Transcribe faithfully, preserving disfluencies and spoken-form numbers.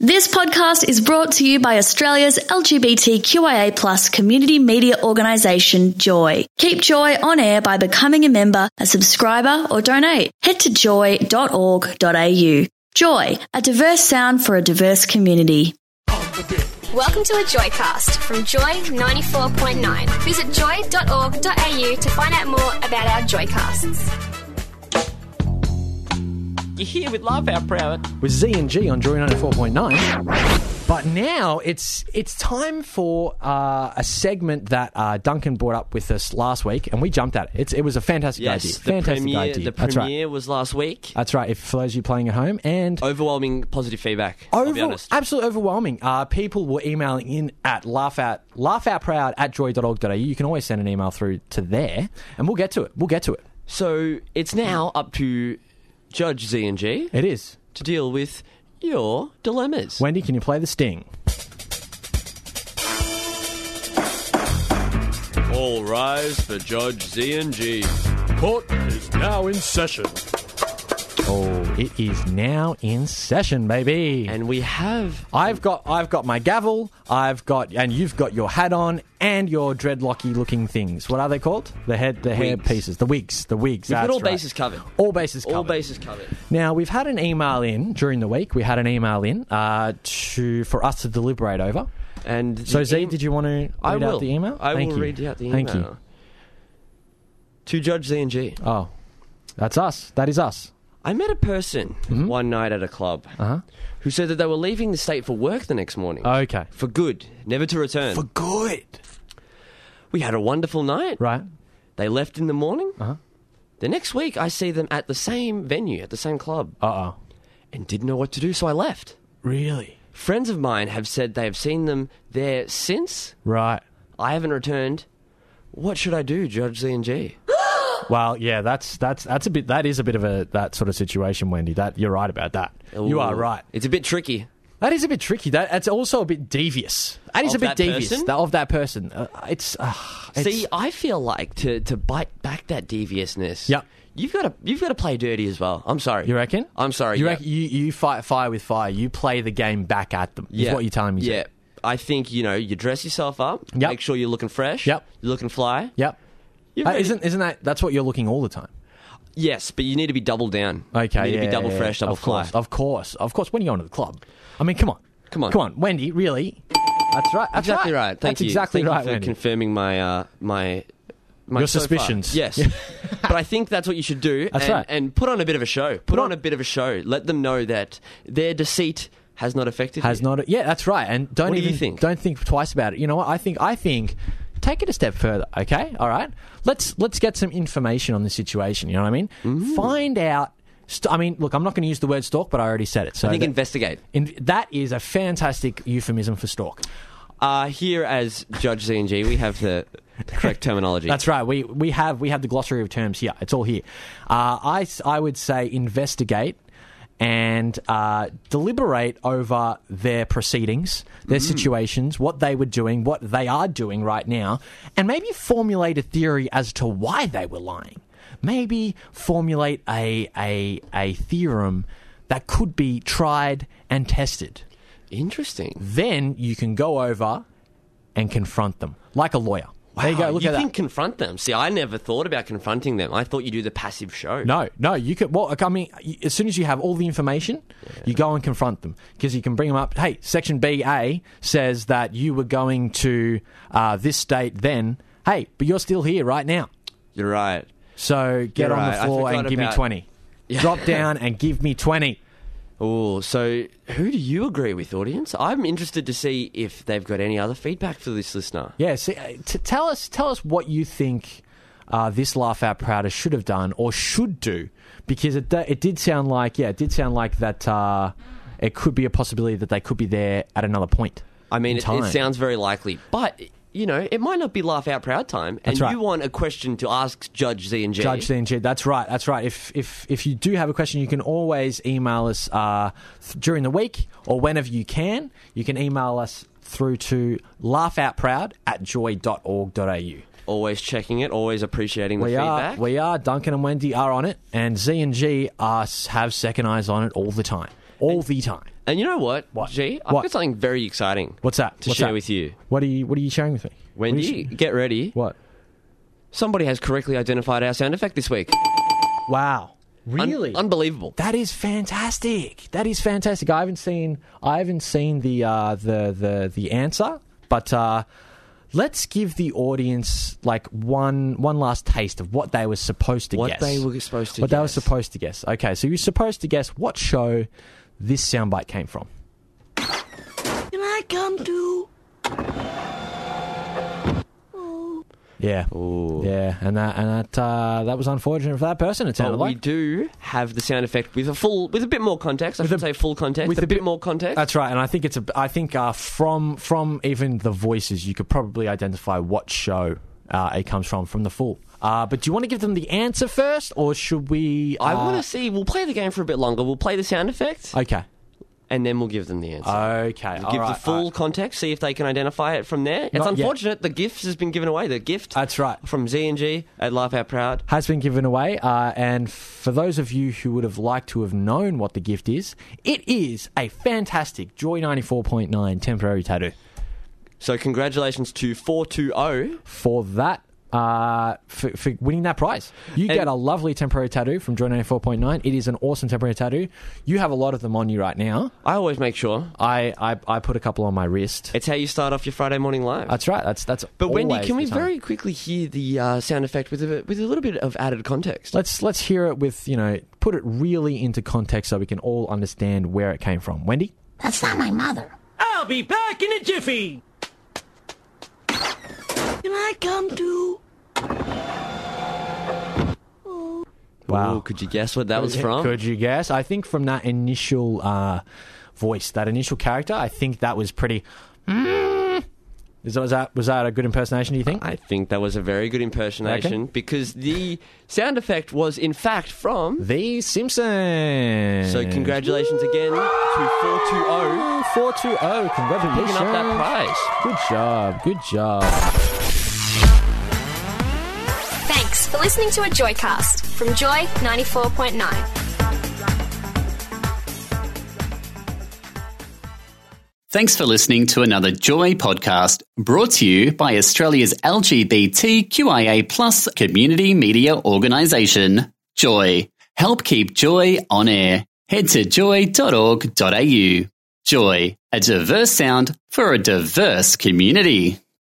This podcast is brought to you by Australia's L G B T Q I A plus community media organisation, Joy. Keep Joy on air by becoming a member, a subscriber or donate. Head to joy dot org dot a u. Joy, a diverse sound for a diverse community. Welcome to a Joycast from Joy ninety-four point nine. Visit joy dot org dot a u to find out more about our Joycasts. You're here with Laugh Out Proud with Z and G on Joy ninety-four point nine. But now it's it's time for uh, a segment that uh, Duncan brought up with us last week, and we jumped at it. It's, it was a fantastic yes, idea. The fantastic premiere, idea. The That's premiere right. was last week. That's right. If for those of you playing at home, and Overwhelming positive feedback. I'll be over, honest. absolutely overwhelming. Uh, people were emailing in at laugh out laughoutproud at joy dot org dot a u. You can always send an email through to there, and we'll get to it. We'll get to it. So it's now up to Judge Z and G It is. to deal with your dilemmas. Wendy, can you play the sting? All rise for Judge Z and G. Court is now in session. Oh, it is now in session, baby. And we have... I've got I've got my gavel, I've got and you've got your hat on and your dreadlocky looking things. What are they called? The head the hair Wigs. pieces. The wigs. The wigs. We've got that's all right. bases covered. All bases covered. All bases covered. Now, we've had an email in during the week. We had an email in uh, to for us to deliberate over. And So, the Z, em- did you want to read I will. out the email? I Thank will you. read out the email. Thank you. To Judge Z and G. Oh, that's us. That is us. I met a person one night at a club Uh-huh. who said that they were leaving the state for work the next morning. Okay. For good, never to return. For good. We had a wonderful night. Right. They left in the morning. Uh-huh. The next week, I see them at the same venue, at the same club, Uh-oh. and didn't know what to do, so I left. Really? Friends of mine have said they have seen them there since. Right. I haven't returned. What should I do, Judge Z and G? Well, yeah, that's that's that's a bit. That is a bit of a that sort of situation, Wendy. That you're right about that. You are Ooh, right. It's a bit tricky. That is a bit tricky. That it's also a bit devious. That is Of a bit that devious person? that, of that person. Uh, it's, uh, it's See, I feel like to, to bite back that deviousness. Yep. You've got to you've got to play dirty as well. I'm sorry. You reckon? I'm sorry. You yeah. reckon you, you fight fire with fire. You play the game back at them. Is Yeah. what you're telling me. Yeah. Zed. I think, you know, you dress yourself up. Yep. Make sure you're looking fresh. Yep. You're looking fly. Yep. You're Uh, ready. isn't isn't that that's what you're looking all the time? Yes, but you need to be double down. Okay. You need yeah, to be double yeah, fresh, double of fly. course, of course, of course. When you're going to the club, I mean, come on, Come on. come on, Wendy. Really? That's right. That's Exactly right. right. Thank that's you. exactly Thank right, you for Wendy. confirming my uh, my my Your so far. suspicions. Yes, but I think that's what you should do. That's and, right. And put on a bit of a show. Put, on, on- a bit of a show. Let them know that their deceit has not affected Has you. not. Yeah, that's right. And don't What do even you think? Don't think twice about it. You know what? I think. I think. Take it a step further. Okay. All right. Let's let's get some information on the situation. You know what I mean? Mm. Find out. St- I mean, look. I'm not going to use the word stalk, but I already said it. So I think that, investigate. in, that is a fantastic euphemism for stalk. Uh, here as Judge Z and G, we have the correct terminology. That's right. We we have we have the glossary of terms here. It's all here. Uh, I I would say investigate and uh, deliberate over their proceedings, their situations, what they were doing, what they are doing right now, and maybe formulate a theory as to why they were lying. Maybe formulate a a a theorem that could be tried and tested. Interesting. Then you can go over and confront them like a lawyer. There you go. Look you at can that. confront them. See, I never thought about confronting them. I thought you do the passive show. No, no, you could. Well, I mean, as soon as you have all the information, you go and confront them because you can bring them up. Hey, Section B A says that you were going to uh, this state then. Hey, but you're still here right now. You're right. So get You're on right. the I floor forgot and give about- me twenty. Drop down and give me twenty. Oh, so who do you agree with, audience? I'm interested to see if they've got any other feedback for this listener. Yeah, see, uh, t- tell us, tell us what you think uh, this Laugh Out Prouder should have done or should do, because it d- it did sound like yeah, it did sound like that uh, it could be a possibility that they could be there at another point. I mean, in it, time. it sounds very likely, but you know, it might not be Laugh Out Proud time, and That's right. you want a question to ask Judge Z and G. Judge C N G. That's right. That's right. If if if you do have a question, you can always email us uh, th- during the week or whenever you can. You can email us through to laughoutproud at joy dot org dot a u. Always checking it, always appreciating the We feedback. are. We are. Duncan and Wendy are on it, and Z and G are, have second eyes on it all the time. All the time. And you know what, What? G? I've What? got something very exciting What's that? to What's share that? with you. What are you What are you sharing with me? What are Wendy, you sh- get ready. what? Somebody has correctly identified our sound effect this week. Wow. Un- Really? unbelievable. That is fantastic. That is fantastic. I haven't seen I haven't seen the uh, the the the answer, but uh, let's give the audience like one one last taste of what they were supposed to What guess. they were supposed to What they were guess. supposed to guess. Okay, so you're supposed to guess what show this soundbite came from. Can I come to? Yeah. Ooh. Yeah, and that and that uh, that was unfortunate for that person. It sounded But we like. do have the sound effect with a full, with a bit more context. I With should a- say full context. with a, a bit bit- more context. That's right, and I think it's a. I think uh, from from even the voices, you could probably identify what show uh, it comes from from the full. Uh, but do you want to give them the answer first, or should we? Uh, I want to see. We'll play the game for a bit longer. We'll play the sound effect, Okay. and then we'll give them the answer. Okay. We'll all give right, the full all right. context. See if they can identify it from there. It's Not yet. unfortunate the gift has been given away. The gift. That's right. From Z and G at Laugh Out Proud. Has been given away, uh, and for those of you who would have liked to have known what the gift is, it is a fantastic Joy ninety-four point nine temporary tattoo. So congratulations to four two zero. For that, uh, for, for winning that prize, you And- get a lovely temporary tattoo from Joy ninety-four point nine. It is an awesome temporary tattoo. You have a lot of them on you right now. I always make sure. I, I, I put a couple on my wrist. It's how you start off your Friday morning live. That's right. That's that's. But Wendy, always can we the time. very quickly hear the uh, sound effect with a with a little bit of added context? let's let's hear it with, you know, put it really into context so we can all understand where it came from. Wendy. That's not my mother. I'll be back in a jiffy. Can I come to? Wow. Ooh, could you guess what that was from? Could you guess? I think from that initial uh, voice, that initial character, I think that was pretty. Mm. Is that, was that was that a good impersonation? Do you think? I think that was a very good impersonation Okay. because the sound effect was in fact from. The Simpsons. So congratulations again to four two zero four two zero. Congratulations. picking up that prize. Good job. Good job. Thanks for listening to a Joycast from Joy ninety-four point nine. Thanks for listening to another Joy podcast brought to you by Australia's L G B T Q I A plus community media organisation, Joy. Help keep Joy on air. Head to joy dot org dot a u. Joy, a diverse sound for a diverse community.